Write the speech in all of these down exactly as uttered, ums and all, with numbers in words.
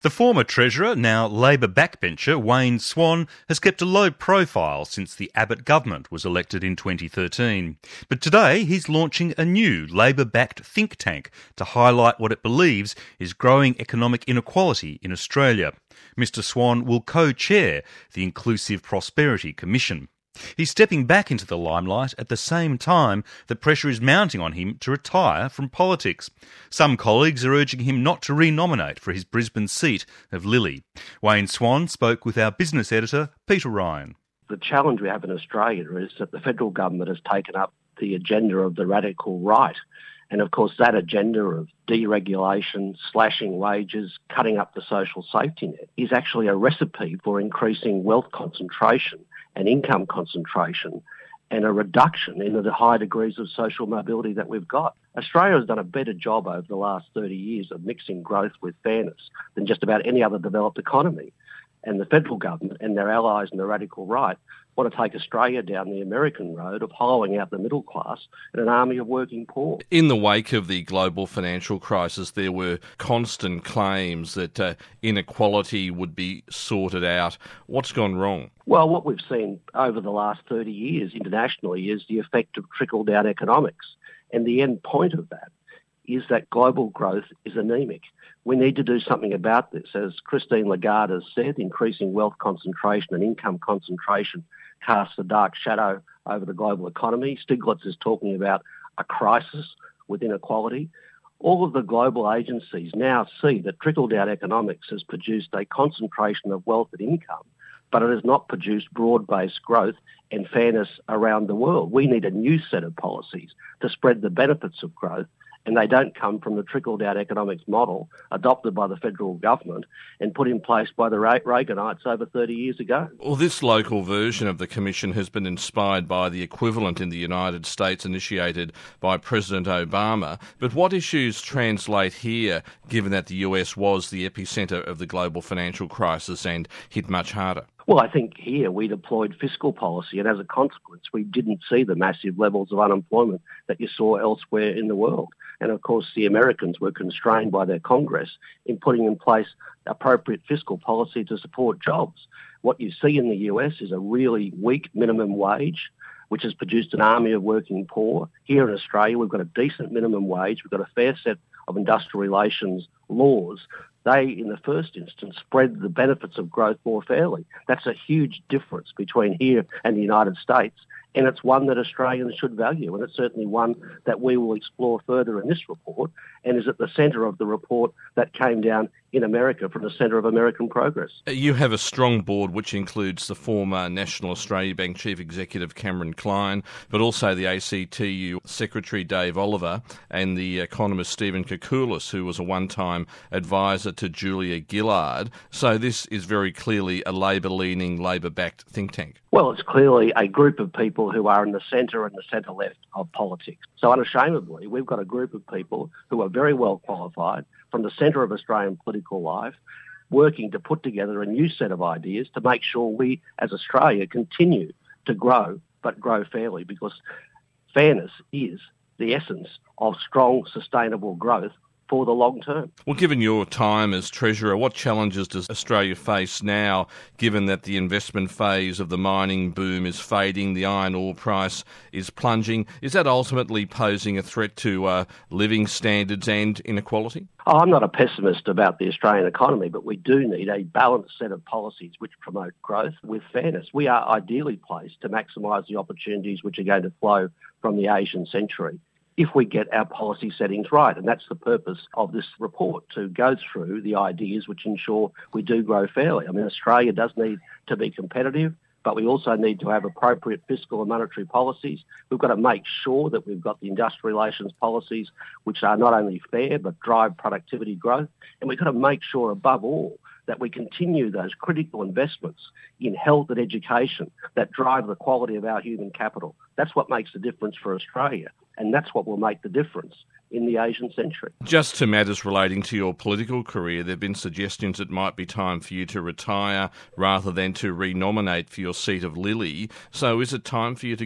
The former Treasurer, now Labor backbencher Wayne Swan, has kept a low profile since the Abbott government was elected in twenty thirteen. But today he's launching a new Labor-backed think tank to highlight what it believes is growing economic inequality in Australia. Mister Swan will co-chair the Inclusive Prosperity Commission. He's stepping back into the limelight at the same time that pressure is mounting on him to retire from politics. Some colleagues are urging him not to re-nominate for his Brisbane seat of Lillee. Wayne Swan spoke with our business editor, Peter Ryan. The challenge we have in Australia is that the federal government has taken up the agenda of the radical right. And of course, that agenda of deregulation, slashing wages, cutting up the social safety net is actually a recipe for increasing wealth concentration and income concentration and a reduction in the high degrees of social mobility that we've got. Australia has done a better job over the last thirty years of mixing growth with fairness than just about any other developed economy. And the federal government and their allies in the radical right want to take Australia down the American road of hollowing out the middle class and an army of working poor. In the wake of the global financial crisis, there were constant claims that uh, inequality would be sorted out. What's gone wrong? Well, what we've seen over the last thirty years internationally is the effect of trickle-down economics. And the end point of that is that global growth is anemic. We need to do something about this. As Christine Lagarde has said, increasing wealth concentration and income concentration casts a dark shadow over the global economy. Stiglitz is talking about a crisis with inequality. All of the global agencies now see that trickle-down economics has produced a concentration of wealth and income, but it has not produced broad-based growth and fairness around the world. We need a new set of policies to spread the benefits of growth, and they don't come from the trickle-down economics model adopted by the federal government and put in place by the Reaganites over thirty years ago. Well, this local version of the Commission has been inspired by the equivalent in the United States initiated by President Obama. But what issues translate here, given that the U S was the epicentre of the global financial crisis and hit much harder? Well, I think here we deployed fiscal policy, and as a consequence, we didn't see the massive levels of unemployment that you saw elsewhere in the world. And of course, the Americans were constrained by their Congress in putting in place appropriate fiscal policy to support jobs. What you see in the U S is a really weak minimum wage, which has produced an army of working poor. Here in Australia, we've got a decent minimum wage. We've got a fair set of industrial relations laws. They, in the first instance, spread the benefits of growth more fairly. That's a huge difference between here and the United States, and it's one that Australians should value, and it's certainly one that we will explore further in this report and is at the centre of the report that came down in America from the Centre of American Progress. You have a strong board which includes the former National Australia Bank Chief Executive Cameron Klein, but also the A C T U Secretary Dave Oliver and the economist Stephen Koukoulas, who was a one-time advisor to Julia Gillard. So this is very clearly a Labor-leaning, Labor-backed think tank. Well, it's clearly a group of people who are in the centre and the centre-left of politics. So unashamedly, we've got a group of people who are very well qualified from the centre of Australian political life, working to put together a new set of ideas to make sure we, as Australia, continue to grow, but grow fairly, because fairness is the essence of strong, sustainable growth for the long term. Well, given your time as Treasurer, what challenges does Australia face now, given that the investment phase of the mining boom is fading, the iron ore price is plunging? Is that ultimately posing a threat to uh, living standards and inequality? Oh, I'm not a pessimist about the Australian economy, but we do need a balanced set of policies which promote growth with fairness. We are ideally placed to maximise the opportunities which are going to flow from the Asian century if we get our policy settings right. And that's the purpose of this report, to go through the ideas which ensure we do grow fairly. I mean, Australia does need to be competitive, but we also need to have appropriate fiscal and monetary policies. We've got to make sure that we've got the industrial relations policies which are not only fair but drive productivity growth. And we've got to make sure, above all, that we continue those critical investments in health and education that drive the quality of our human capital. That's what makes the difference for Australia, and that's what will make the difference in the Asian century. Just to matters relating to your political career, there have been suggestions it might be time for you to retire rather than to re-nominate for your seat of Lillee. So is it time for you to go?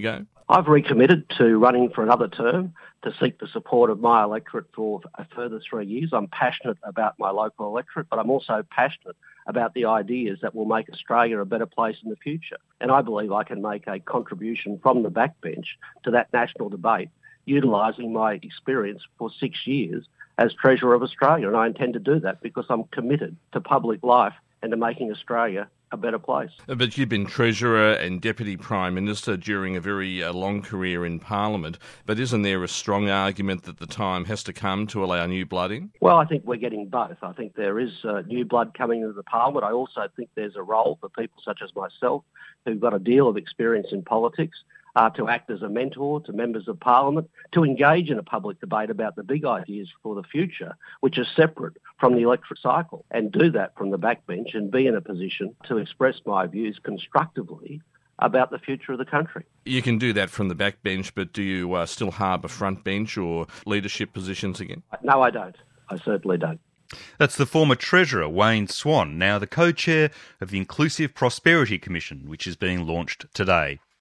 I've recommitted to running for another term to seek the support of my electorate for a further three years. I'm passionate about my local electorate, but I'm also passionate about the ideas that will make Australia a better place in the future. And I believe I can make a contribution from the backbench to that national debate, utilising my experience for six years as Treasurer of Australia. And I intend to do that because I'm committed to public life and to making Australia a better place. But you've been Treasurer and Deputy Prime Minister during a very uh, long career in Parliament. But isn't there a strong argument that the time has to come to allow new blood in? Well, I think we're getting both. I think there is uh, new blood coming into the Parliament. I also think there's a role for people such as myself who've got a deal of experience in politics uh, to act as a mentor to members of Parliament, to engage in a public debate about the big ideas for the future, which are separate from the electorate cycle, and do that from the backbench and be in a position to express my views constructively about the future of the country. You can do that from the backbench, but do you uh, still harbour front bench or leadership positions again? No, I don't. I certainly don't. That's the former Treasurer, Wayne Swan, now the co-chair of the Inclusive Prosperity Commission, which is being launched today.